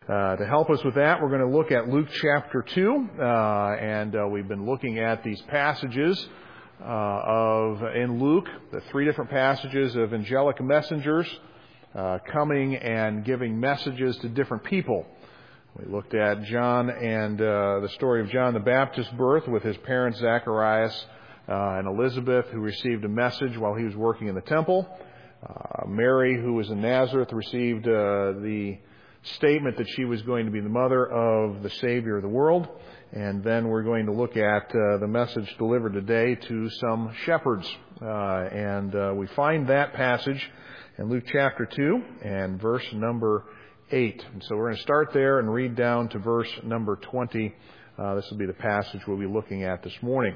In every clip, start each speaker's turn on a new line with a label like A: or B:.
A: To help us with that, we're going to look at Luke chapter 2, and we've been looking at these passages in Luke, the three different passages of angelic messengers coming and giving messages to different people. We looked at John and the story of John the Baptist's birth with his parents Zacharias and Elizabeth, who received a message while he was working in the temple. Mary, who was in Nazareth, received the statement that she was going to be the mother of the Savior of the world. And then we're going to look at the message delivered today to some shepherds. And we find that passage in Luke chapter 2 and verse number 8. And so we're going to start there and read down to verse number 20. This will be the passage we'll be looking at this morning.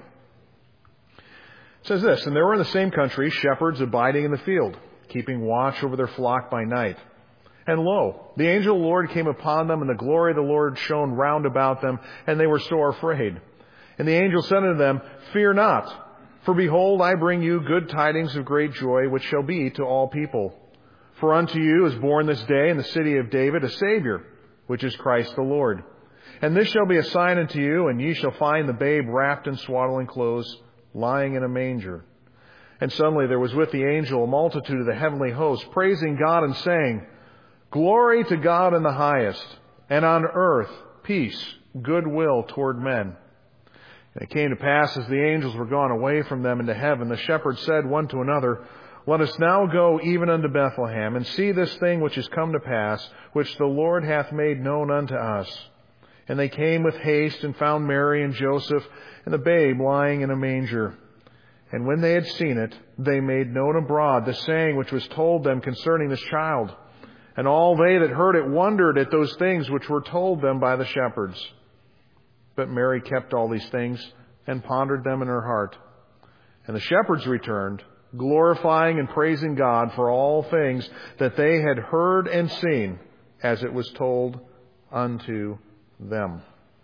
A: It says this, "And there were in the same country shepherds abiding in the field, keeping watch over their flock by night. And lo, the angel of the Lord came upon them, and the glory of the Lord shone round about them, and they were sore afraid. And the angel said unto them, Fear not, for behold, I bring you good tidings of great joy, which shall be to all people. For unto you is born this day in the city of David a Savior, which is Christ the Lord. And this shall be a sign unto you, and ye shall find the babe wrapped in swaddling clothes, lying in a manger. And suddenly there was with the angel a multitude of the heavenly host, praising God and saying, Glory to God in the highest, and on earth peace, goodwill toward men. And it came to pass, as the angels were gone away from them into heaven, the shepherds said one to another, Let us now go even unto Bethlehem, and see this thing which is come to pass, which the Lord hath made known unto us. And they came with haste, and found Mary and Joseph, and the babe lying in a manger. And when they had seen it, they made known abroad the saying which was told them concerning this child. And all they that heard it wondered at those things which were told them by the shepherds. But Mary kept all these things and pondered them in her heart. And the shepherds returned, glorifying and praising God for all things that they had heard and seen, as it was told unto them."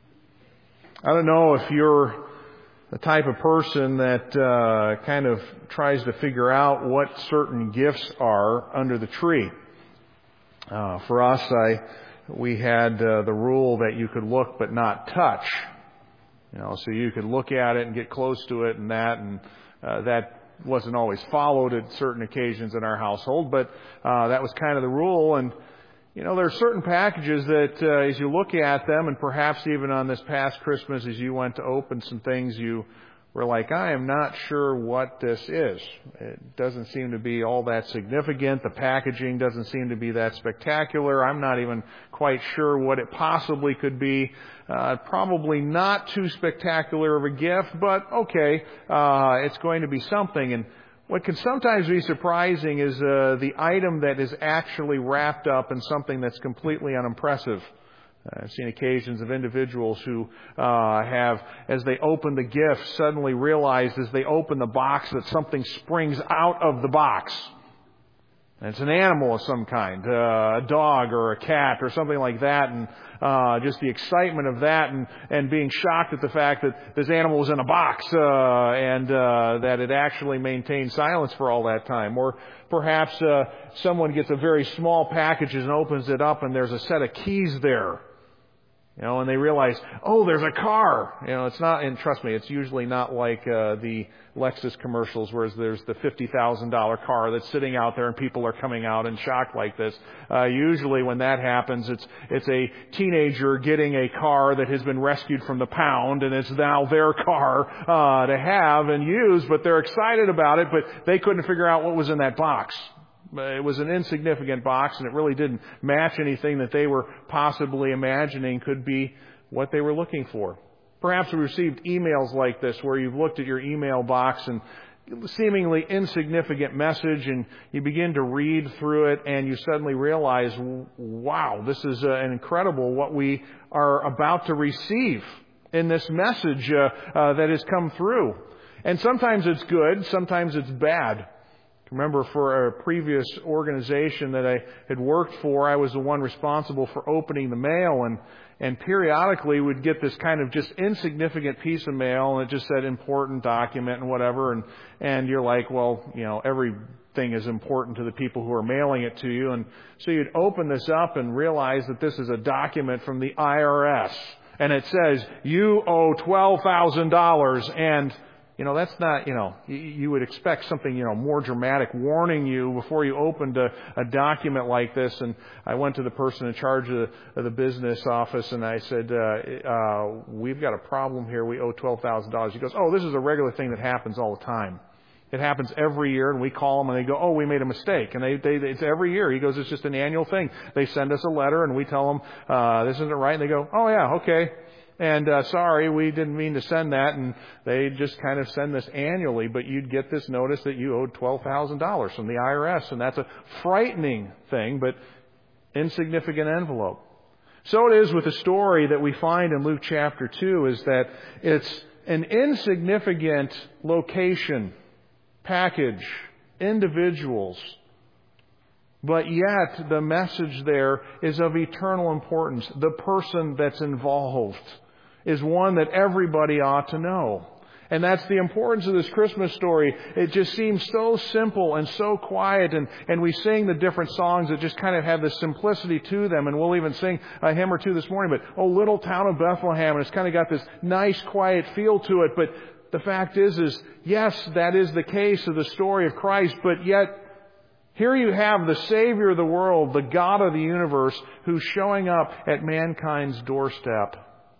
A: I don't know if you're the type of person that kind of tries to figure out what certain gifts are under the tree. For us, we had the rule that you could look but not touch. So you could look at it and get close to it and that wasn't always followed at certain occasions in our household, but that was kind of the rule. And there are certain packages that as you look at them, and perhaps even on this past Christmas as you went to open some things, you were like, I am not sure what this is. It doesn't seem to be all that significant. The packaging doesn't seem to be that spectacular. I'm not even quite sure what it possibly could be. Probably not too spectacular of a gift, but okay, it's going to be something. And what can sometimes be surprising is the item that is actually wrapped up in something that's completely unimpressive. I've seen occasions of individuals who have, as they open the gift, suddenly realized as they open the box that something springs out of the box. And it's an animal of some kind, a dog or a cat or something like that, and just the excitement of that and being shocked at the fact that this animal was in a box and that it actually maintained silence for all that time. Or perhaps someone gets a very small package and opens it up and there's a set of keys there. And they realize, there's a car. It's not, and trust me, it's usually not like the Lexus commercials where there's the $50,000 car that's sitting out there and people are coming out in shock like this. Usually when that happens, it's a teenager getting a car that has been rescued from the pound, and it's now their car to have and use, but they're excited about it, but they couldn't figure out what was in that box. It was an insignificant box, and it really didn't match anything that they were possibly imagining could be what they were looking for. Perhaps we received emails like this where you've looked at your email box and seemingly insignificant message, and you begin to read through it, and you suddenly realize, wow, this is an incredible what we are about to receive in this message that has come through. And sometimes it's good, sometimes it's bad. Remember, for a previous organization that I had worked for, I was the one responsible for opening the mail, and periodically we'd get this kind of just insignificant piece of mail, and it just said important document and whatever, and you're like, well, every thing is important to the people who are mailing it to you. And so you'd open this up and realize that this is a document from the IRS. And it says, you owe $12,000. And, that's not, you would expect something, more dramatic warning you before you opened a document like this. And I went to the person in charge of the business office and I said, we've got a problem here. We owe $12,000. He goes, oh, this is a regular thing that happens all the time. It happens every year, and we call them, and they go, oh, we made a mistake. And it's every year. He goes, it's just an annual thing. They send us a letter, and we tell them, this isn't right. And they go, oh, yeah, okay. And sorry, we didn't mean to send that. And they just kind of send this annually. But you'd get this notice that you owed $12,000 from the IRS. And that's a frightening thing, but insignificant envelope. So it is with the story that we find in Luke chapter 2, is that it's an insignificant location, package, individuals, but yet the message there is of eternal importance. The person that's involved is one that everybody ought to know. And that's the importance of this Christmas story. It just seems so simple and so quiet, and we sing the different songs that just kind of have this simplicity to them, and we'll even sing a hymn or two this morning, but, oh, little town of Bethlehem, and it's kind of got this nice quiet feel to it, but the fact is, yes, that is the case of the story of Christ, but yet here you have the Savior of the world, the God of the universe, who's showing up at mankind's doorstep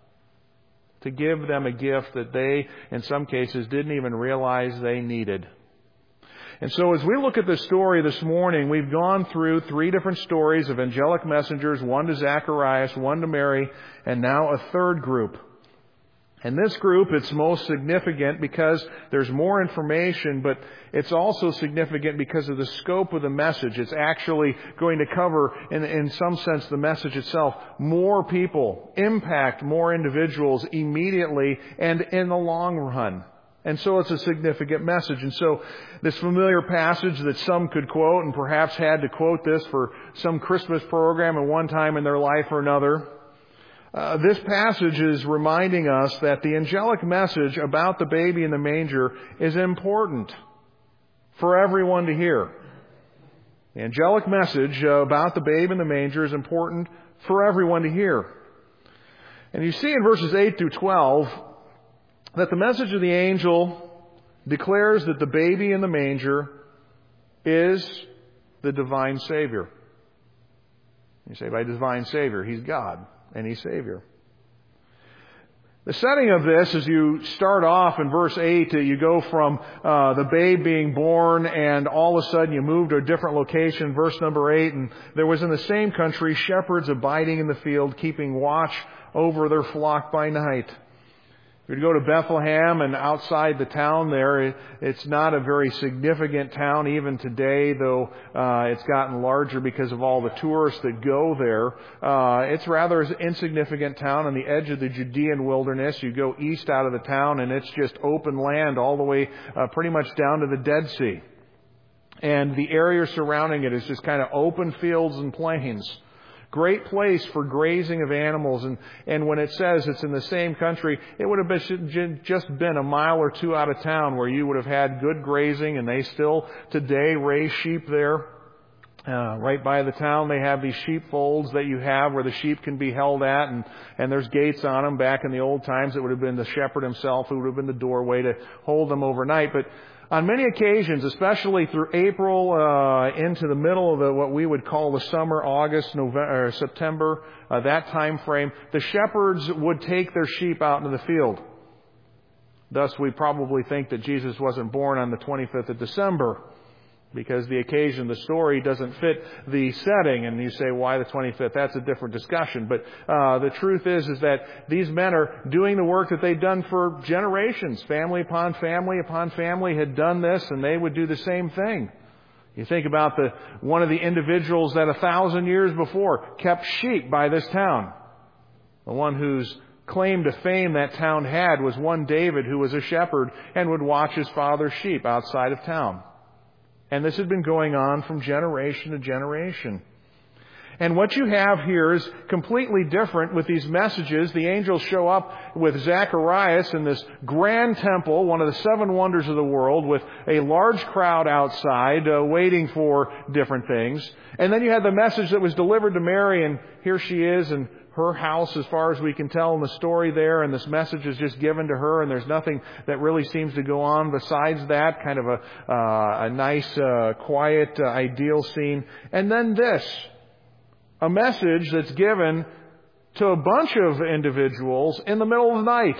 A: to give them a gift that they, in some cases, didn't even realize they needed. And so as we look at the story this morning, we've gone through 3 different stories of angelic messengers, one to Zacharias, one to Mary, and now a third group. And this group, it's most significant because there's more information, but it's also significant because of the scope of the message. It's actually going to cover, in some sense, the message itself, more people, impact more individuals immediately and in the long run. And so it's a significant message. And so this familiar passage that some could quote, and perhaps had to quote this for some Christmas program at one time in their life or another, this passage is reminding us that the angelic message about the baby in the manger is important for everyone to hear. The angelic message about the babe in the manger is important for everyone to hear. And you see in verses 8 through 12 that the message of the angel declares that the baby in the manger is the divine Savior. You say, by divine Savior, He's God. And He's Savior. The setting of this, as you start off in verse 8, you go from the babe being born, and all of a sudden you move to a different location. Verse number 8, and there was in the same country shepherds abiding in the field, keeping watch over their flock by night. If you go to Bethlehem and outside the town there, it's not a very significant town even today, though it's gotten larger because of all the tourists that go there. It's rather an insignificant town on the edge of the Judean wilderness. You go east out of the town and it's just open land all the way pretty much down to the Dead Sea. And the area surrounding it is just kind of open fields and plains. Great place for grazing of animals. And when it says it's in the same country, it would have just been a mile or two out of town where you would have had good grazing, and they still today raise sheep there. Right by the town, they have these sheepfolds that you have where the sheep can be held at, and there's gates on them. Back in the old times, it would have been the shepherd himself who would have been the doorway to hold them overnight. But on many occasions, especially through April into the middle of what we would call the summer, August, November, or September, that time frame, the shepherds would take their sheep out into the field. Thus, we probably think that Jesus wasn't born on the 25th of December, because the occasion, the story doesn't fit the setting. And you say, why the 25th? That's a different discussion. But the truth is that these men are doing the work that they've done for generations. Family upon family had done this, and they would do the same thing. You think about one of the individuals that 1,000 years before kept sheep by this town. The one whose claim to fame that town had was one David, who was a shepherd and would watch his father's sheep outside of town. And this had been going on from generation to generation. And what you have here is completely different with these messages. The angels show up with Zacharias in this grand temple, one of the 7 wonders of the world, with a large crowd outside waiting for different things. And then you had the message that was delivered to Mary, and here she is in her house as far as we can tell in the story there, and this message is just given to her, and there's nothing that really seems to go on besides that, kind of a nice, quiet, ideal scene. And then this. A message that's given to a bunch of individuals in the middle of the night.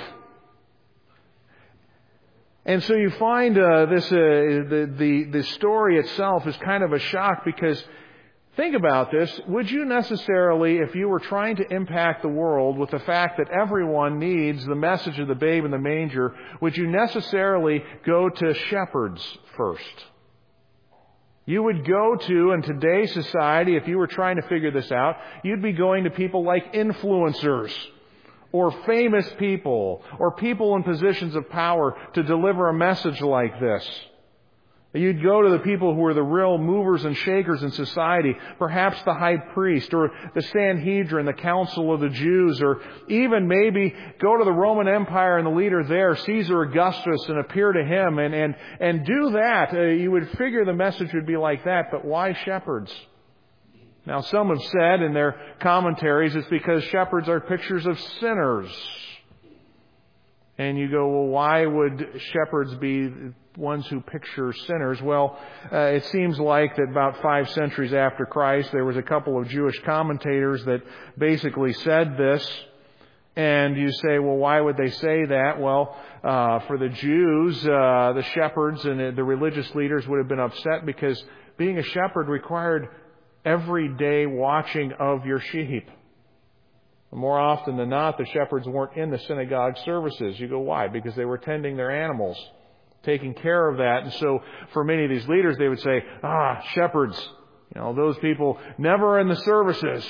A: And so you find the story itself is kind of a shock, because think about this. Would you necessarily, if you were trying to impact the world with the fact that everyone needs the message of the babe in the manger, would you necessarily go to shepherds first? You would go to, in today's society, if you were trying to figure this out, you'd be going to people like influencers, or famous people, or people in positions of power to deliver a message like this. You'd go to the people who are the real movers and shakers in society, perhaps the high priest, or the Sanhedrin, the council of the Jews, or even maybe go to the Roman Empire and the leader there, Caesar Augustus, and appear to him and do that. You would figure the message would be like that, but why shepherds? Now, some have said in their commentaries it's because shepherds are pictures of sinners. And you go, well, why would shepherds be ones who picture sinners? Well, it seems like that about 5 centuries after Christ, there was a couple of Jewish commentators that basically said this. And you say, well, why would they say that? Well, for the Jews, the shepherds and the religious leaders would have been upset, because being a shepherd required everyday watching of your sheep. More often than not, the shepherds weren't in the synagogue services. You go, why? Because they were tending their animals, taking care of that. And so for many of these leaders, they would say, shepherds, those people never in the services.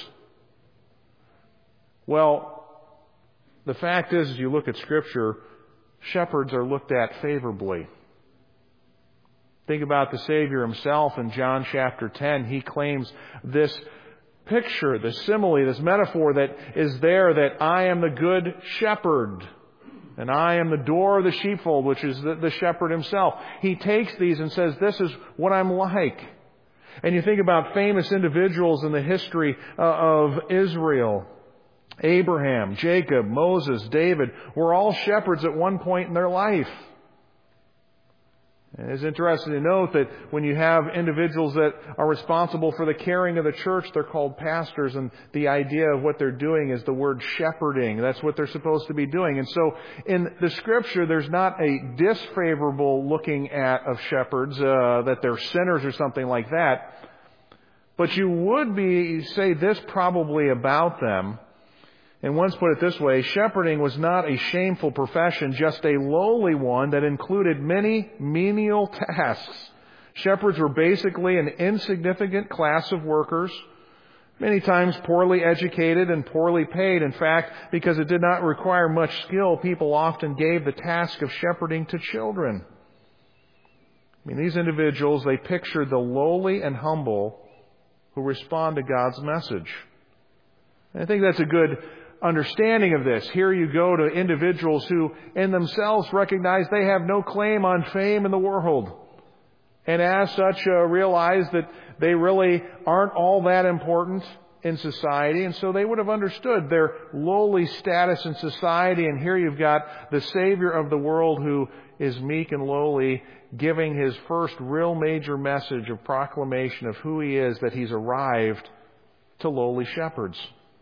A: Well, the fact is, as you look at Scripture, shepherds are looked at favorably. Think about the Savior himself in John chapter 10. He claims this picture, this simile, this metaphor that is there, that I am the good shepherd and I am the door of the sheepfold, which is the shepherd himself. He takes these and says, this is what I'm like. And you think about famous individuals in the history of Israel. Abraham, Jacob, Moses, David were all shepherds at one point in their life. And it's interesting to note that when you have individuals that are responsible for the caring of the church, they're called pastors, and the idea of what they're doing is the word shepherding. That's what they're supposed to be doing. And so in the Scripture, there's not a disfavorable looking at of shepherds, that they're sinners or something like that. But you would say this probably about them. And once put it this way, shepherding was not a shameful profession, just a lowly one that included many menial tasks. Shepherds were basically an insignificant class of workers, many times poorly educated and poorly paid. In fact, because it did not require much skill, people often gave the task of shepherding to children. These individuals, they pictured the lowly and humble who respond to God's message. And I think that's a good understanding of this. Here you go to individuals who in themselves recognize they have no claim on fame in the world, and as such realize that they really aren't all that important in society, and so they would have understood their lowly status in society. And here you've got the Savior of the world who is meek and lowly, giving his first real major message of proclamation of who he is, that he's arrived to lowly shepherds.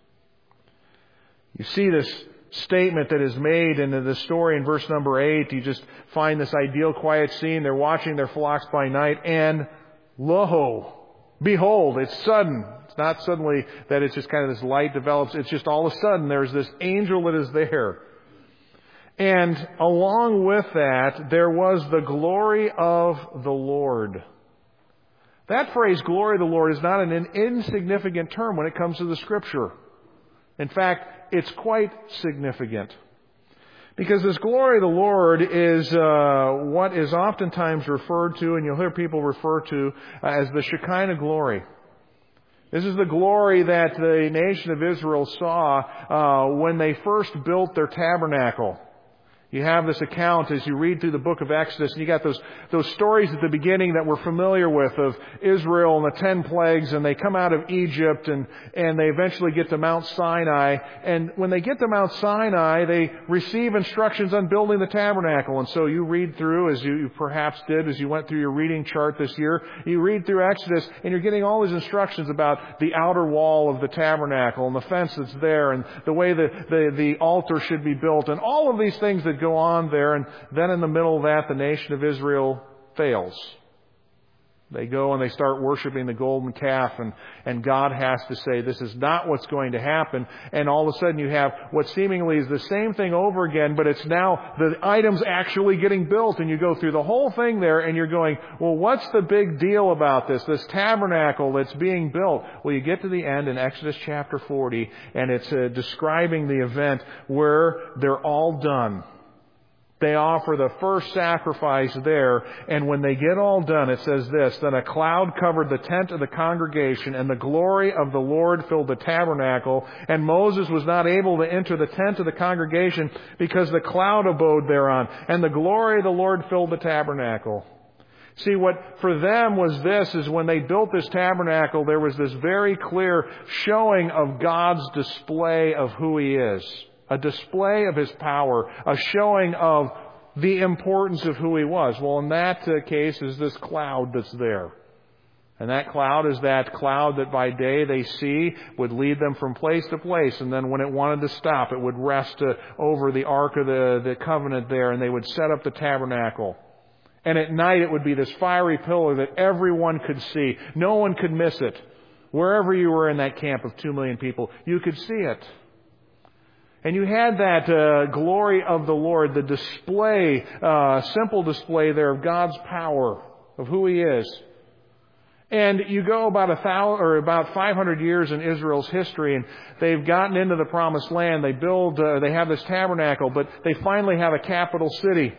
A: You see this statement that is made in the story in verse number 8. You just find this ideal quiet scene. They're watching their flocks by night, and lo, behold, it's sudden. It's not suddenly that it's just kind of this light develops. It's just all of a sudden there's this angel that is there. And along with that, there was the glory of the Lord. That phrase, glory of the Lord, is not an insignificant term when it comes to the Scripture. In fact, it's quite significant. Because this glory of the Lord is what is oftentimes referred to, and you'll hear people refer to, as the Shekinah glory. This is the glory that the nation of Israel saw when they first built their tabernacle. You have this account as you read through the book of Exodus, and you got those stories at the beginning that we're familiar with of Israel and the 10 plagues, and they come out of Egypt, and they eventually get to Mount Sinai. And when they get to Mount Sinai, they receive instructions on building the tabernacle. And so you read through, as you perhaps did as you went through your reading chart this year, you read through Exodus, and you're getting all these instructions about the outer wall of the tabernacle, and the fence that's there, and the way the altar should be built, and all of these things that go on there. And then in the middle of that, the nation of Israel fails. They go and they start worshiping the golden calf, and God has to say, this is not what's going to happen. And all of a sudden you have what seemingly is the same thing over again, but it's now the items actually getting built. And you go through the whole thing there, and you're going, well, what's the big deal about this tabernacle that's being built? Well, you get to the end in Exodus chapter 40, and it's describing the event where they're all done. They offer the first sacrifice there, and when they get all done, it says this, then a cloud covered the tent of the congregation, and the glory of the Lord filled the tabernacle, and Moses was not able to enter the tent of the congregation because the cloud abode thereon, and the glory of the Lord filled the tabernacle. See, what for them was this, is when they built this tabernacle, there was this very clear showing of God's display of who He is. A display of His power, a showing of the importance of who He was. Well, in that case is this cloud that's there. And that cloud is that cloud that by day they see would lead them from place to place. And then when it wanted to stop, it would rest over the Ark of the Covenant there, and they would set up the tabernacle. And at night it would be this fiery pillar that everyone could see. No one could miss it. Wherever you were in that camp of 2 million people, you could see it. And you had that glory of the Lord, the display, simple display there of God's power, of who He is. And you go about 500 years in Israel's history, and they've gotten into the Promised Land. They have this tabernacle, but they finally have a capital city.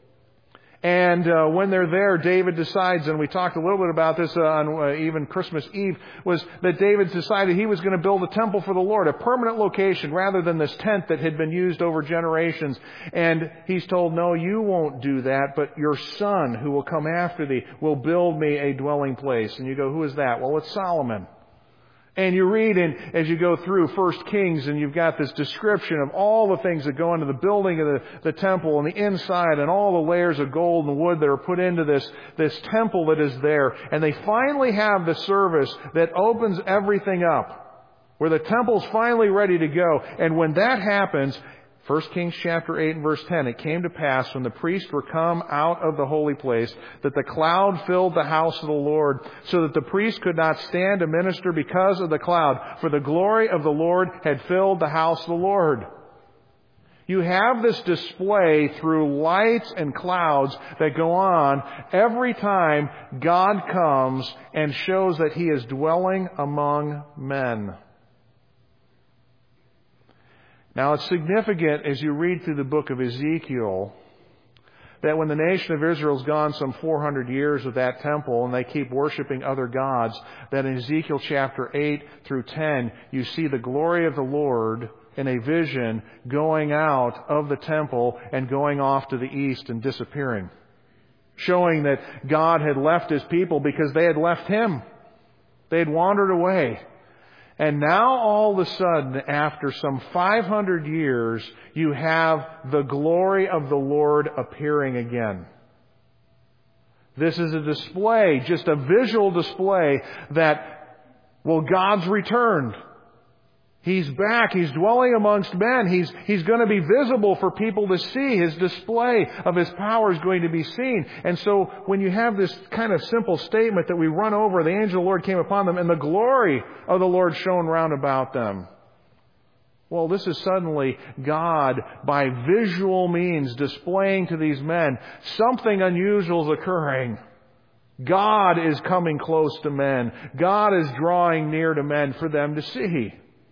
A: And when they're there, David decides, and we talked a little bit about this on even Christmas Eve, was that David decided he was going to build a temple for the Lord, a permanent location, rather than this tent that had been used over generations. And he's told, no, you won't do that, but your son, who will come after thee, will build me a dwelling place. And you go, who is that? Well, it's Solomon. And you read as you go through 1 Kings, and you've got this description of all the things that go into the building of the temple and the inside, and all the layers of gold and wood that are put into this temple that is there. And they finally have the service that opens everything up, where the temple's finally ready to go. And when that happens, 1 Kings chapter 8 and verse 10, it came to pass when the priests were come out of the holy place that the cloud filled the house of the Lord, so that the priests could not stand to minister because of the cloud, for the glory of the Lord had filled the house of the Lord. You have this display through lights and clouds that go on every time God comes and shows that He is dwelling among men. Now, it's significant as you read through the book of Ezekiel that when the nation of Israel's gone some 400 years with that temple and they keep worshiping other gods, that in Ezekiel chapter 8 through 10, you see the glory of the Lord in a vision going out of the temple and going off to the east and disappearing, showing that God had left His people because they had left Him. They had wandered away. And now all of a sudden, after some 500 years, you have the glory of the Lord appearing again. This is a display, just a visual display that, well, God's returned. He's back. He's dwelling amongst men. He's going to be visible for people to see. His display of His power is going to be seen. And so when you have this kind of simple statement that we run over, the angel of the Lord came upon them and the glory of the Lord shone round about them. Well, this is suddenly God, by visual means, displaying to these men something unusual is occurring. God is coming close to men. God is drawing near to men for them to see.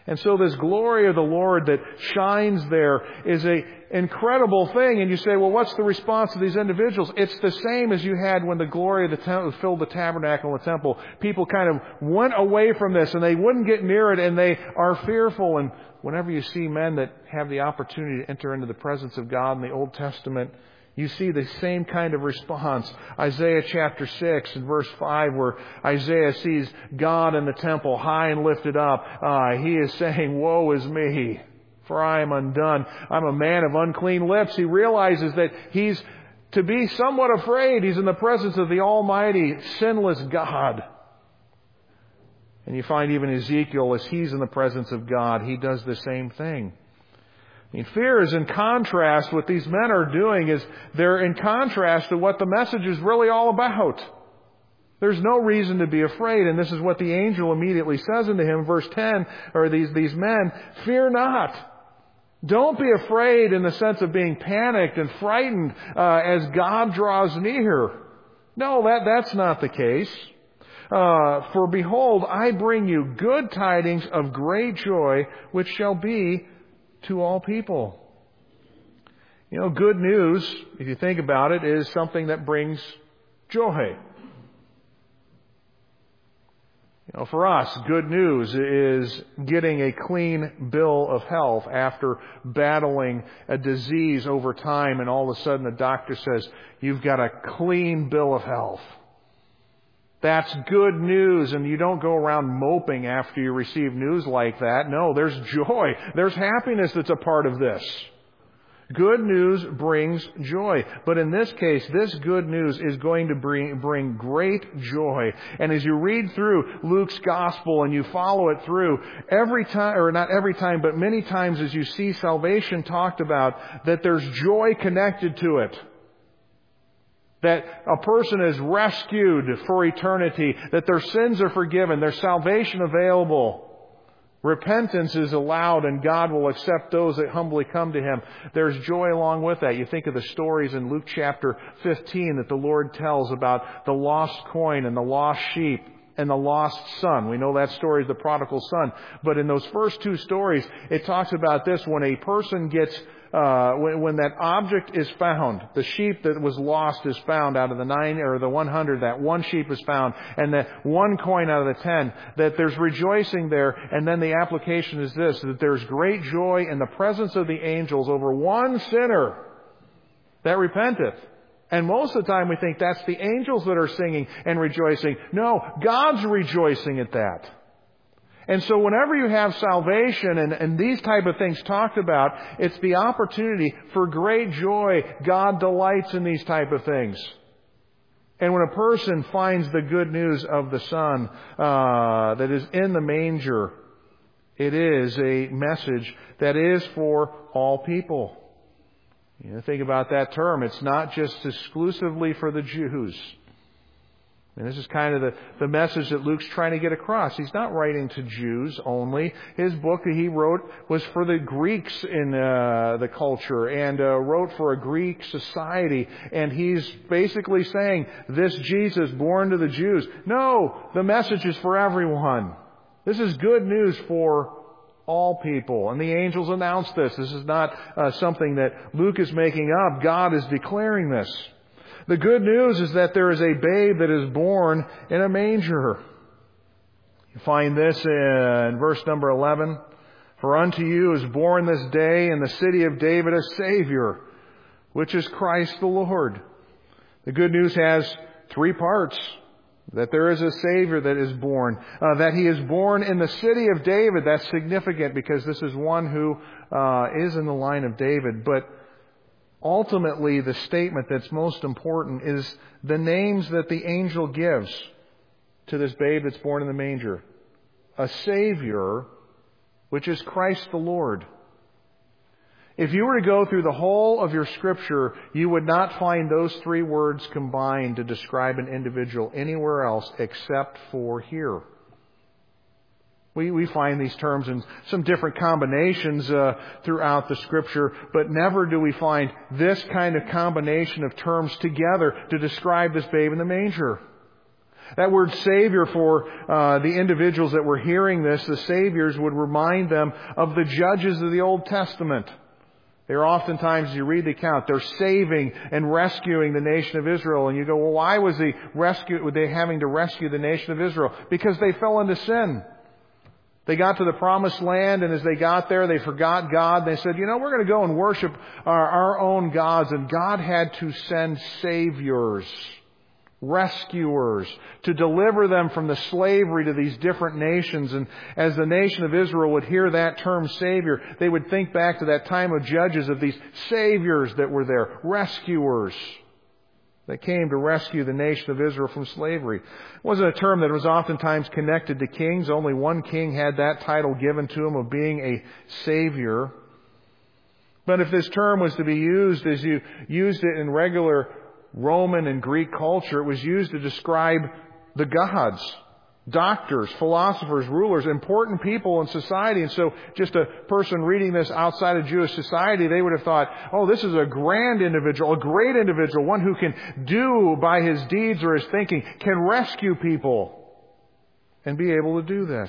A: And so this glory of the Lord that shines there is an incredible thing. And you say, well, what's the response of these individuals? It's the same as you had when the glory of the temple filled the tabernacle and the temple. People kind of went away from this and they wouldn't get near it, and they are fearful. And whenever you see men that have the opportunity to enter into the presence of God in the Old Testament, you see the same kind of response. Isaiah chapter 6 and verse 5, where Isaiah sees God in the temple high and lifted up. He is saying, woe is me, for I am undone. I'm a man of unclean lips. He realizes that he's to be somewhat afraid. He's in the presence of the almighty, sinless God. And you find even Ezekiel, as he's in the presence of God, he does the same thing. I mean, fear is in contrast. What these men are doing is they're in contrast to what the message is really all about. There's no reason to be afraid. And this is what the angel immediately says unto him, verse 10, or these men, fear not. Don't be afraid in the sense of being panicked and frightened as God draws near. No, that's not the case. For behold, I bring you good tidings of great joy, which shall be to all people. You know, good news, if you think about it, is something that brings joy. You know, for us, good news is getting a clean bill of health after battling a disease over time, and all of a sudden the doctor says, you've got a clean bill of health. That's good news, and you don't go around moping after you receive news like that. No, there's joy. There's happiness that's a part of this. Good news brings joy. But in this case, this good news is going to bring great joy. And as you read through Luke's gospel and you follow it through, every time, or not every time, but many times as you see salvation talked about, that there's joy connected to it. That a person is rescued for eternity, that their sins are forgiven, their salvation available. Repentance is allowed, and God will accept those that humbly come to Him. There's joy along with that. You think of the stories in Luke chapter 15 that the Lord tells about the lost coin and the lost sheep and the lost son. We know that story is the prodigal son. But in those first two stories, it talks about this: when a person gets when that object is found, the sheep that was lost is found out of the 9 or the 100, that one sheep is found, and that one coin out of the 10, that there's rejoicing there. And then the application is this, that there's great joy in the presence of the angels over one sinner that repenteth. And most of the time we think that's the angels that are singing and rejoicing. No, God's rejoicing at that. And so whenever you have salvation and these type of things talked about, it's the opportunity for great joy. God delights in these type of things. And when a person finds the good news of the Son that is in the manger, it is a message that is for all people. You know, think about that term. It's not just exclusively for the Jews. And this is kind of the message that Luke's trying to get across. He's not writing to Jews only. His book that he wrote was for the Greeks in the culture, and wrote for a Greek society. And he's basically saying, this Jesus born to the Jews. No, the message is for everyone. This is good news for all people. And the angels announced this. This is not something that Luke is making up. God is declaring this. The good news is that there is a babe that is born in a manger. You find this in verse number 11. For unto you is born this day in the city of David a Savior, which is Christ the Lord. The good news has three parts. That there is a Savior that is born. That He is born in the city of David. That's significant because this is one who is in the line of David. But ultimately, the statement that's most important is the names that the angel gives to this babe that's born in the manger. A Savior, which is Christ the Lord. If you were to go through the whole of your Scripture, you would not find those three words combined to describe an individual anywhere else except for here. We find these terms in some different combinations throughout the Scripture, but never do we find this kind of combination of terms together to describe this babe in the manger. That word Savior for the individuals that were hearing this, the Saviors, would remind them of the judges of the Old Testament. They're oftentimes, as you read the account, they're saving and rescuing the nation of Israel. And you go, well, why were they having to rescue the nation of Israel? Because they fell into sin. They got to the promised land, and as they got there, they forgot God. They said, we're going to go and worship our own gods. And God had to send saviors, rescuers, to deliver them from the slavery to these different nations. And as the nation of Israel would hear that term Savior, they would think back to that time of Judges, of these saviors that were there, rescuers that came to rescue the nation of Israel from slavery. It wasn't a term that was oftentimes connected to kings. Only one king had that title given to him of being a savior. But if this term was to be used as you used it in regular Roman and Greek culture, it was used to describe the gods, doctors, philosophers, rulers, important people in society. And so just a person reading this outside of Jewish society, they would have thought, oh, this is a grand individual, a great individual, one who can do by his deeds or his thinking, can rescue people and be able to do this.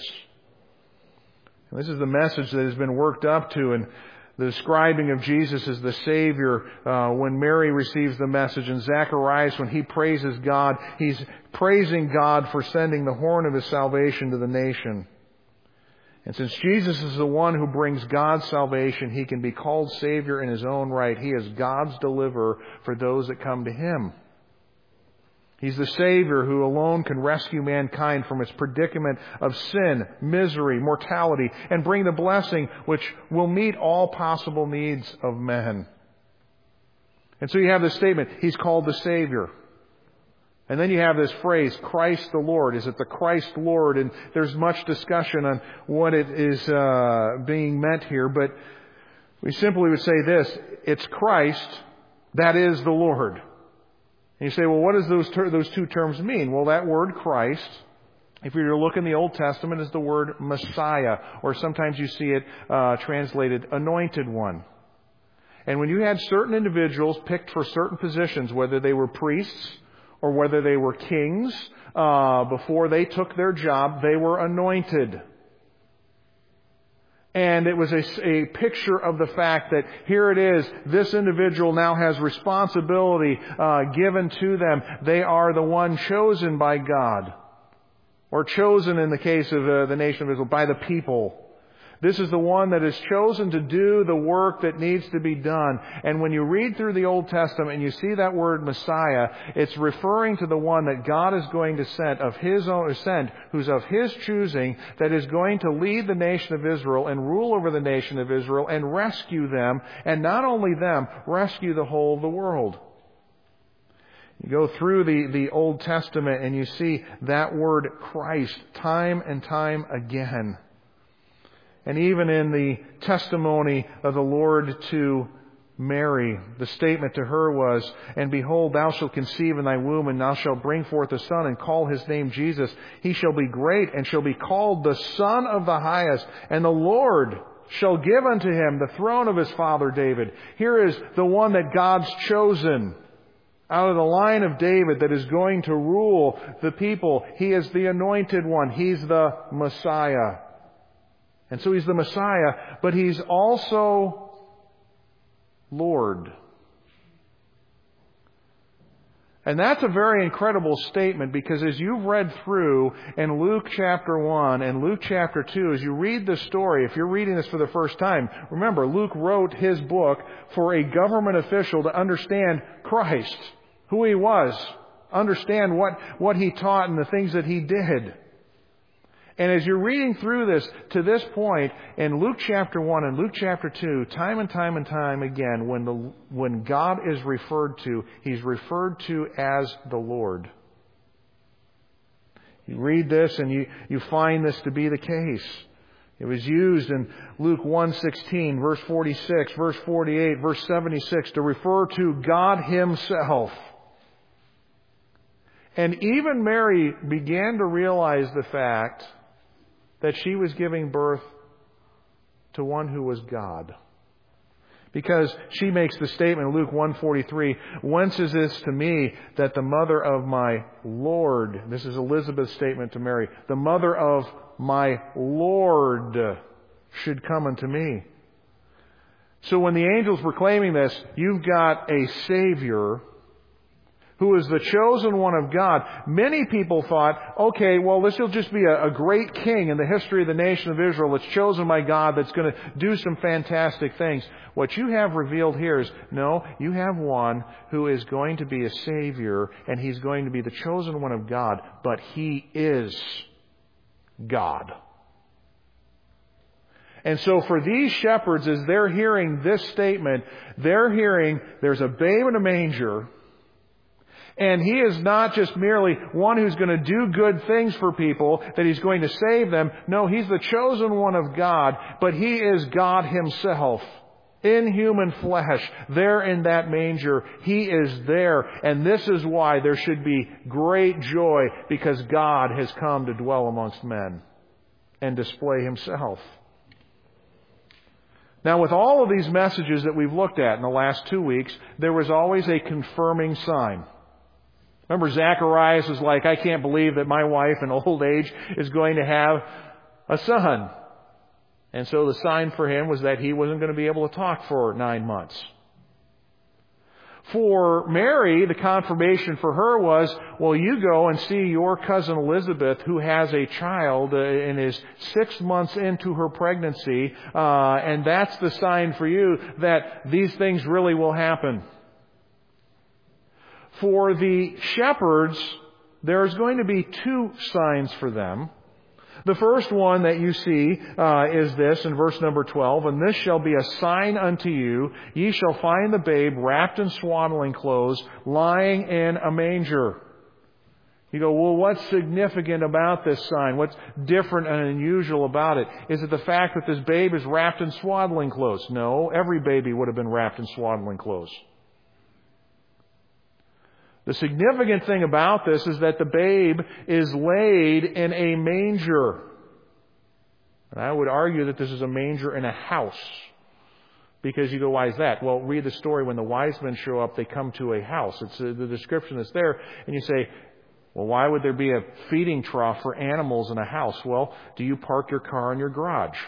A: And this is the message that has been worked up to in the describing of Jesus as the Savior when Mary receives the message, and Zacharias, when he praises God, he's praising God for sending the horn of His salvation to the nation. And since Jesus is the one who brings God's salvation, He can be called Savior in His own right. He is God's deliverer for those that come to Him. He's the Savior who alone can rescue mankind from its predicament of sin, misery, mortality, and bring the blessing which will meet all possible needs of men. And so you have this statement, He's called the Savior. And then you have this phrase, Christ the Lord. Is it the Christ Lord? And there's much discussion on what it is being meant here, but we simply would say this, it's Christ, that is the Lord. And you say, well, what does those two terms mean? Well, that word Christ, if you were to look in the Old Testament, is the word Messiah, or sometimes you see it translated Anointed One. And when you had certain individuals picked for certain positions, whether they were priests or whether they were kings, before they took their job, they were anointed. And it was a picture of the fact that here it is, this individual now has responsibility given to them. They are the one chosen by God. Or chosen in the case of the nation of Israel, by the people. This is the one that is chosen to do the work that needs to be done. And when you read through the Old Testament and you see that word Messiah, it's referring to the one that God is going to send, who's of His choosing, that is going to lead the nation of Israel and rule over the nation of Israel and rescue them, and not only them, rescue the whole of the world. You go through the Old Testament and you see that word Christ time and time again. And even in the testimony of the Lord to Mary, the statement to her was, and behold, thou shalt conceive in thy womb, and thou shalt bring forth a son, and call his name Jesus. He shall be great, and shall be called the Son of the Highest. And the Lord shall give unto him the throne of his father David. Here is the one that God's chosen out of the line of David that is going to rule the people. He is the anointed one. He's the Messiah. And so He's the Messiah, but He's also Lord. And that's a very incredible statement, because as you've read through in Luke chapter 1 and Luke chapter 2, as you read this story, if you're reading this for the first time, remember, Luke wrote his book for a government official to understand Christ, who He was, understand what He taught and the things that He did. And as you're reading through this, to this point, in Luke chapter 1 and Luke chapter 2, time and time again, when God is referred to, He's referred to as the Lord. You read this and you find this to be the case. It was used in Luke 1:16, verse 46, verse 48, verse 76 to refer to God Himself. And even Mary began to realize the fact that she was giving birth to one who was God. Because she makes the statement in Luke 1:43, "Whence is this to me that the mother of my Lord," this is Elizabeth's statement to Mary, "the mother of my Lord should come unto me." So when the angel's proclaiming this, you've got a Savior who is the chosen one of God. Many people thought, okay, well, this will just be a great king in the history of the nation of Israel that's chosen by God, that's going to do some fantastic things. What you have revealed here is, no, you have one who is going to be a Savior, and He's going to be the chosen one of God, but He is God. And so for these shepherds, as they're hearing this statement, they're hearing there's a babe in a manger, and He is not just merely one who's going to do good things for people, that He's going to save them. No, He's the chosen one of God, but He is God Himself in human flesh, there in that manger. He is there, and this is why there should be great joy, because God has come to dwell amongst men and display Himself. Now, with all of these messages that we've looked at in the last 2 weeks, there was always a confirming sign. Remember, Zacharias was like, I can't believe that my wife in old age is going to have a son. And so the sign for him was that he wasn't going to be able to talk for 9 months. For Mary, the confirmation for her was, well, you go and see your cousin Elizabeth, who has a child and is 6 months into her pregnancy, and that's the sign for you that these things really will happen. For the shepherds, there's going to be 2 signs for them. The first one that you see is this in verse number 12, "And this shall be a sign unto you, ye shall find the babe wrapped in swaddling clothes, lying in a manger." You go, well, what's significant about this sign? What's different and unusual about it? Is it the fact that this babe is wrapped in swaddling clothes? No, every baby would have been wrapped in swaddling clothes. The significant thing about this is that the babe is laid in a manger. And I would argue that this is a manger in a house. Because you go, why is that? Well, read the story when the wise men show up, they come to a house. It's the description that's there. And you say, well, why would there be a feeding trough for animals in a house? Well, do you park your car in your garage?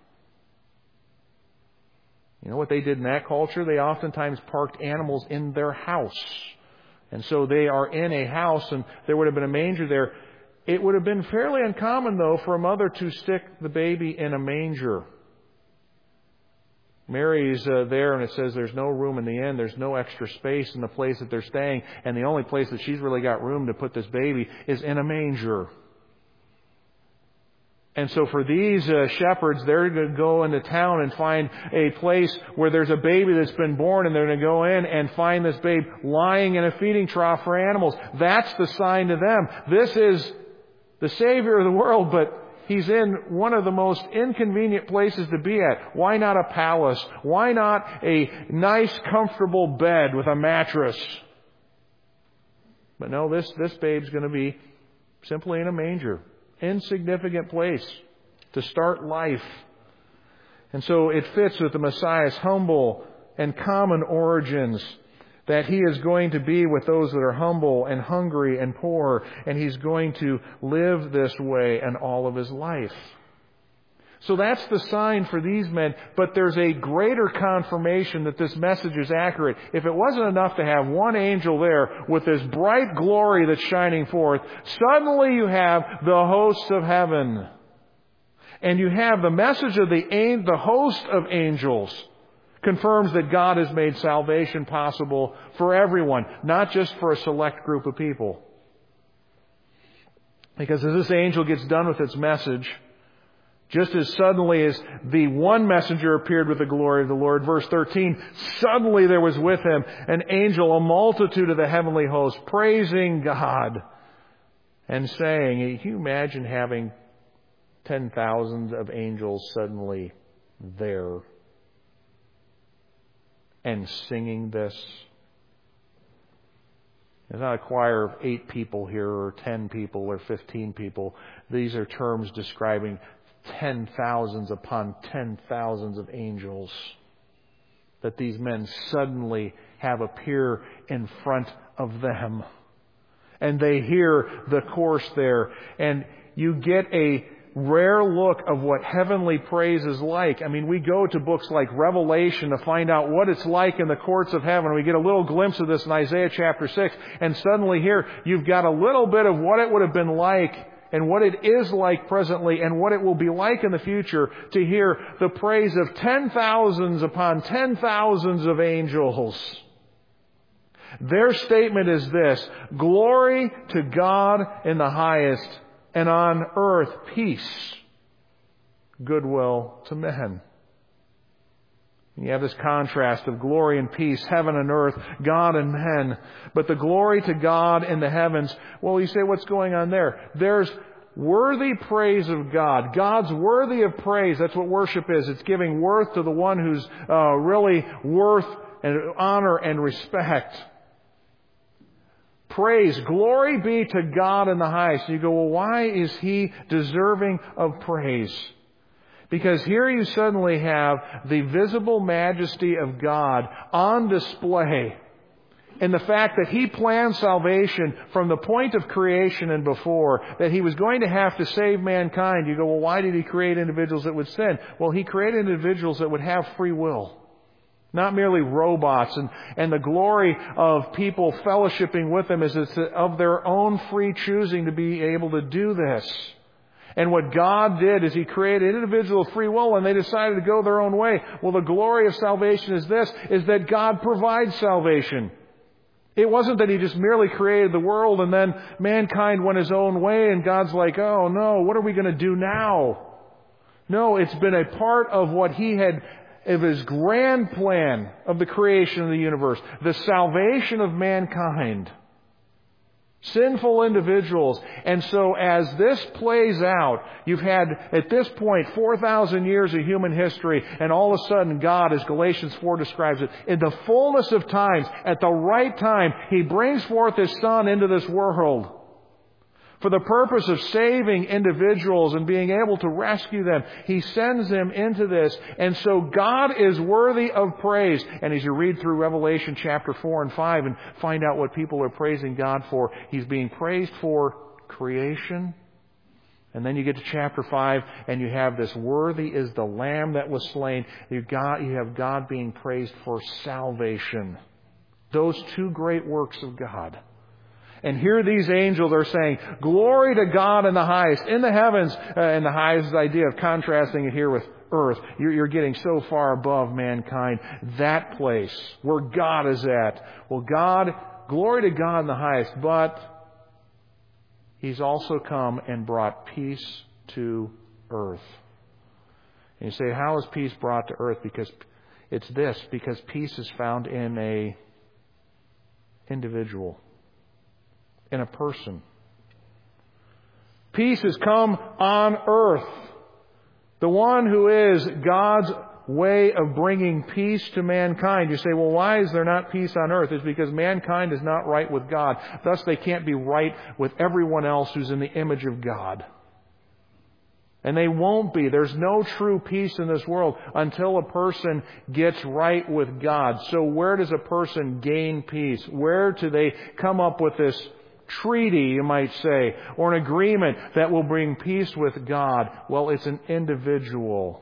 A: You know what they did in that culture? They oftentimes parked animals in their house. And so they are in a house, and there would have been a manger there. It would have been fairly uncommon, though, for a mother to stick the baby in a manger. Mary's there, and it says there's no room in the inn. There's no extra space in the place that they're staying. And the only place that she's really got room to put this baby is in a manger. And so for these shepherds, they're going to go into town and find a place where there's a baby that's been born, and they're going to go in and find this babe lying in a feeding trough for animals. That's the sign to them. This is the Savior of the world, but He's in one of the most inconvenient places to be at. Why not a palace? Why not a nice, comfortable bed with a mattress? But no, this babe's going to be simply in a manger. Insignificant place to start life. And so it fits with the Messiah's humble and common origins, that He is going to be with those that are humble and hungry and poor, and He's going to live this way in all of His life. So that's the sign for these men, but there's a greater confirmation that this message is accurate. If it wasn't enough to have one angel there with this bright glory that's shining forth, suddenly you have the hosts of heaven. And you have the message of the host of angels confirms that God has made salvation possible for everyone, not just for a select group of people. Because as this angel gets done with its message, just as suddenly as the one messenger appeared with the glory of the Lord, verse 13, suddenly there was with him an angel, a multitude of the heavenly host, praising God and saying, can you imagine having 10,000 of angels suddenly there and singing this? It's not a choir of 8 people here or 10 people or 15 people. These are terms describing 10,000s upon 10,000s of angels that these men suddenly have appear in front of them. And they hear the course there. And you get a rare look of what heavenly praise is like. I mean, we go to books like Revelation to find out what it's like in the courts of heaven. We get a little glimpse of this in Isaiah chapter 6. And suddenly here, you've got a little bit of what it would have been like and what it is like presently and what it will be like in the future to hear the praise of 10,000s upon 10,000s of angels. Their statement is this: glory to God in the highest, and on earth peace, goodwill to men. You have this contrast of glory and peace, heaven and earth, God and men. But the glory to God in the heavens, well, you say, what's going on there? There's worthy praise of God. God's worthy of praise. That's what worship is. It's giving worth to the one who's really worth and honor and respect. Praise, glory be to God in the highest. And you go, well, why is He deserving of praise? Because here you suddenly have the visible majesty of God on display. And the fact that He planned salvation from the point of creation and before, that He was going to have to save mankind. You go, well, why did He create individuals that would sin? Well, He created individuals that would have free will. Not merely robots. And the glory of people fellowshipping with Him is it's of their own free choosing to be able to do this. And what God did is He created individual free will, and they decided to go their own way. Well, the glory of salvation is this, is that God provides salvation. It wasn't that He just merely created the world and then mankind went his own way and God's like, oh no, what are we going to do now? No, it's been a part of what He had, of His grand plan of the creation of the universe, the salvation of mankind. Sinful individuals. And so as this plays out, you've had at this point 4,000 years of human history, and all of a sudden God, as Galatians 4 describes it, in the fullness of times, at the right time, He brings forth His Son into this world for the purpose of saving individuals and being able to rescue them. He sends them into this. And so God is worthy of praise. And as you read through Revelation chapter 4 and 5 and find out what people are praising God for, He's being praised for creation. And then you get to chapter 5 and you have this worthy is the Lamb that was slain. You have God being praised for salvation. Those two great works of God. And here these angels are saying, glory to God in the highest, in the heavens. And the highest idea of contrasting it here with earth. You're getting so far above mankind. That place where God is at. Well, glory to God in the highest. But He's also come and brought peace to earth. And you say, how is peace brought to earth? Because it's this. Because peace is found in a individual. In a person. Peace has come on earth. The one who is God's way of bringing peace to mankind. You say, well, why is there not peace on earth? It's because mankind is not right with God. Thus, they can't be right with everyone else who's in the image of God. And they won't be. There's no true peace in this world until a person gets right with God. So where does a person gain peace? Where do they come up with this treaty, you might say, or an agreement that will bring peace with God? Well, it's an individual.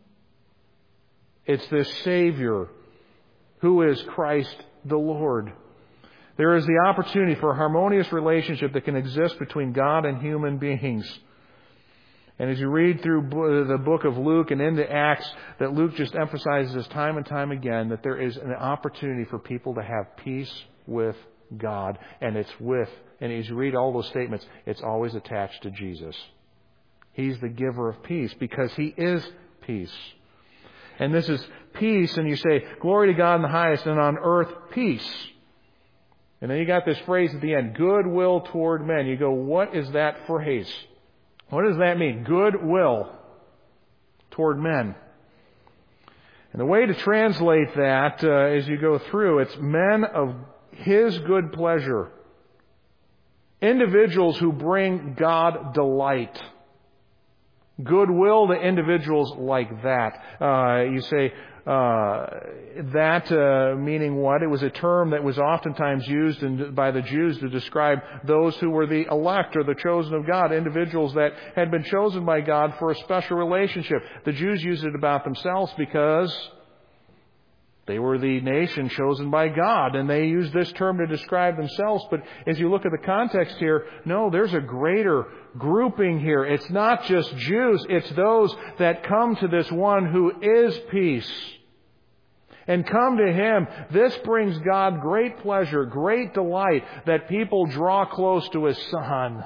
A: It's this Savior who is Christ the Lord. There is the opportunity for a harmonious relationship that can exist between God and human beings. And as you read through the book of Luke and into Acts, that Luke just emphasizes time and time again that there is an opportunity for people to have peace with God. And as you read all those statements, it's always attached to Jesus. He's the giver of peace because He is peace. And this is peace, and you say, glory to God in the highest, and on earth peace. And then you got this phrase at the end, goodwill toward men. You go, what is that phrase? What does that mean? Goodwill toward men. And the way to translate that as you go through, it's men of His good pleasure. Individuals who bring God delight. Goodwill to individuals like that. You say, Meaning what? It was a term that was oftentimes used by the Jews to describe those who were the elect or the chosen of God, individuals that had been chosen by God for a special relationship. The Jews used it about themselves because they were the nation chosen by God, and they used this term to describe themselves. But as you look at the context here, no, there's a greater grouping here. It's not just Jews, it's those that come to this one who is peace and come to Him. This brings God great pleasure, great delight that people draw close to His Son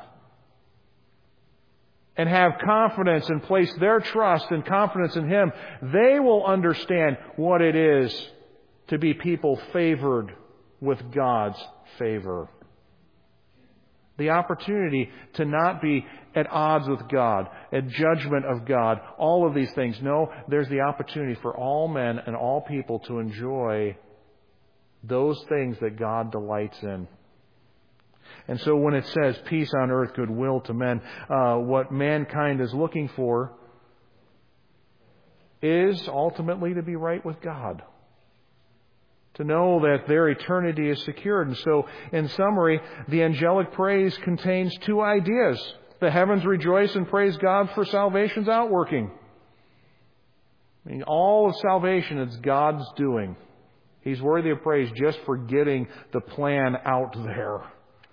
A: and have confidence and place their trust and confidence in Him. They will understand what it is to be people favored with God's favor. The opportunity to not be at odds with God, at judgment of God, all of these things. No, there's the opportunity for all men and all people to enjoy those things that God delights in. And so when it says peace on earth, goodwill to men, what mankind is looking for is ultimately to be right with God. To know that their eternity is secured. And so, in summary, the angelic praise contains two ideas. The heavens rejoice and praise God for salvation's outworking. I mean, all of salvation is God's doing. He's worthy of praise just for getting the plan out there.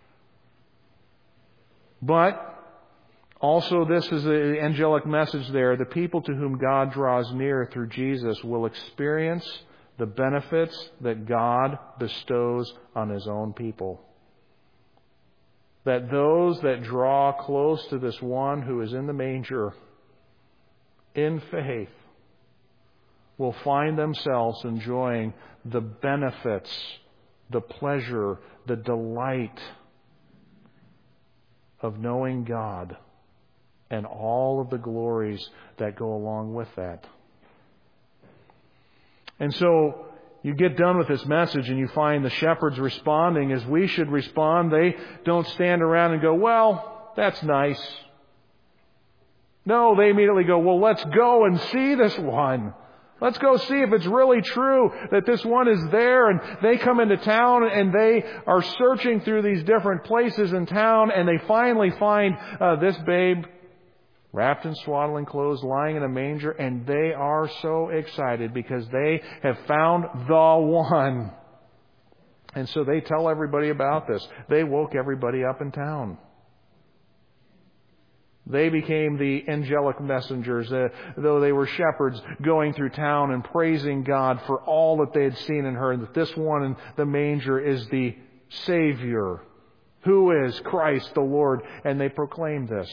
A: But also this is the angelic message there. The people to whom God draws near through Jesus will experience the benefits that God bestows on His own people. That those that draw close to this one who is in the manger in faith will find themselves enjoying the benefits, the pleasure, the delight of knowing God and all of the glories that go along with that. And so you get done with this message and you find the shepherds responding as we should respond. They don't stand around and go, well, that's nice. No, they immediately go, well, let's go and see this one. Let's go see if it's really true that this one is there. And they come into town and they are searching through these different places in town, and they finally find this babe wrapped in swaddling clothes, lying in a manger, and they are so excited because they have found the one. And so they tell everybody about this. They woke everybody up in town. They became the angelic messengers, though they were shepherds going through town and praising God for all that they had seen and heard, that this one in the manger is the Savior, who is Christ the Lord, and they proclaimed this.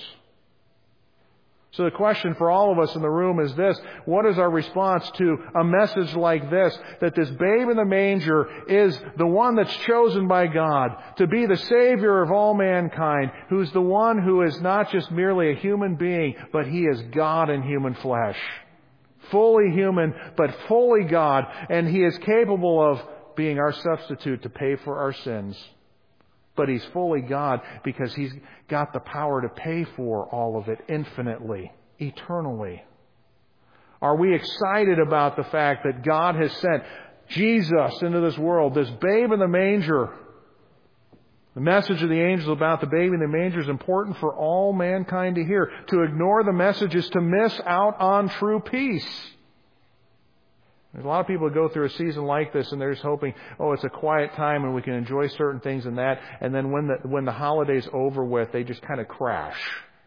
A: So the question for all of us in the room is this: what is our response to a message like this? That this babe in the manger is the one that's chosen by God to be the Savior of all mankind, who's the one who is not just merely a human being, but He is God in human flesh. Fully human, but fully God. And He is capable of being our substitute to pay for our sins. But He's fully God because He's got the power to pay for all of it infinitely, eternally. Are we excited about the fact that God has sent Jesus into this world, this babe in the manger? The message of the angels about the baby in the manger is important for all mankind to hear. To ignore the message is to miss out on true peace. There's a lot of people who go through a season like this and they're just hoping, it's a quiet time and we can enjoy certain things in that. And then when the holiday's over with, they just kind of crash.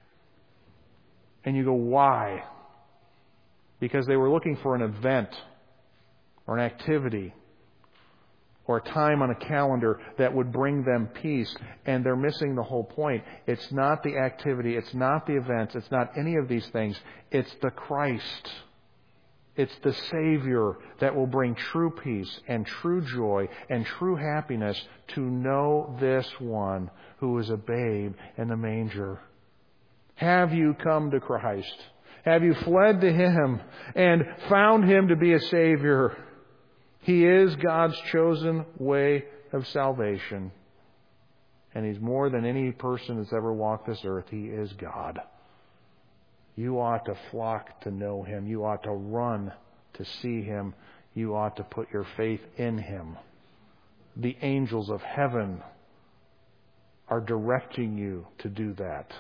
A: And you go, why? Because they were looking for an event or an activity or a time on a calendar that would bring them peace. And they're missing the whole point. It's not the activity. It's not the events. It's not any of these things. It's the Christ. It's the Savior that will bring true peace and true joy and true happiness to know this one who is a babe in the manger. Have you come to Christ? Have you fled to Him and found Him to be a Savior? He is God's chosen way of salvation. And He's more than any person that's ever walked this earth. He is God. You ought to flock to know Him. You ought to run to see Him. you ought to put your faith in Him. The angels of heaven are directing you to do that.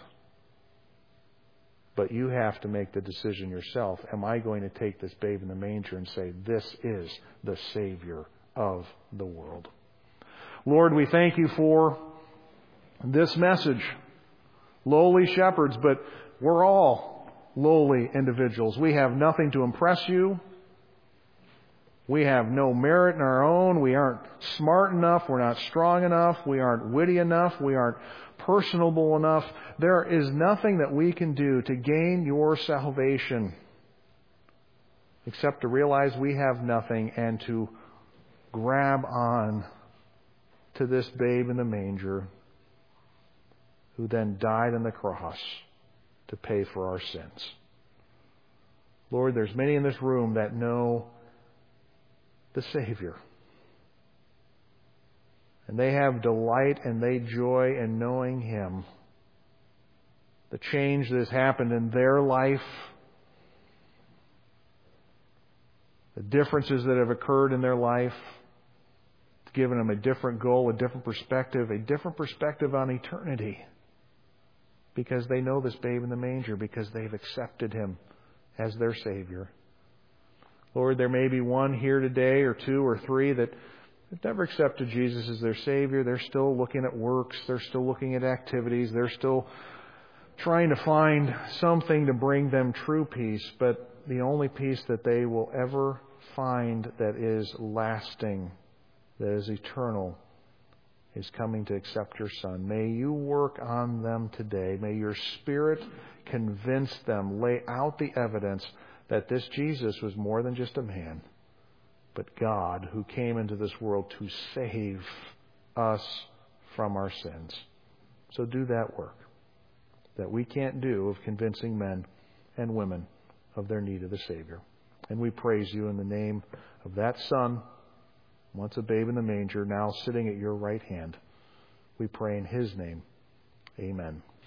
A: But you have to make the decision yourself. Am I going to take this babe in the manger and say, this is the Savior of the world? Lord, we thank you for this message. Lowly shepherds, but we're all lowly individuals. We have nothing to impress you. We have no merit in our own. We aren't smart enough. We're not strong enough. We aren't witty enough. We aren't personable enough. There is nothing that we can do to gain your salvation except to realize we have nothing and to grab on to this babe in the manger who then died on the cross to pay for our sins. Lord, there's many in this room that know the Savior. And they have delight and they joy in knowing Him. The change that has happened in their life, the differences that have occurred in their life, it's given them a different goal, a different perspective on eternity. Because they know this babe in the manger, because they've accepted Him as their Savior. Lord, there may be one here today or two or three that have never accepted Jesus as their Savior. They're still looking at works. They're still looking at activities. They're still trying to find something to bring them true peace. But the only peace that they will ever find that is lasting, that is eternal, is coming to accept your Son. May you work on them today. May your Spirit convince them, lay out the evidence that this Jesus was more than just a man, but God who came into this world to save us from our sins. So do that work that we can't do of convincing men and women of their need of the Savior. And we praise you in the name of that Son, once a babe in the manger, now sitting at your right hand. We pray in His name. Amen.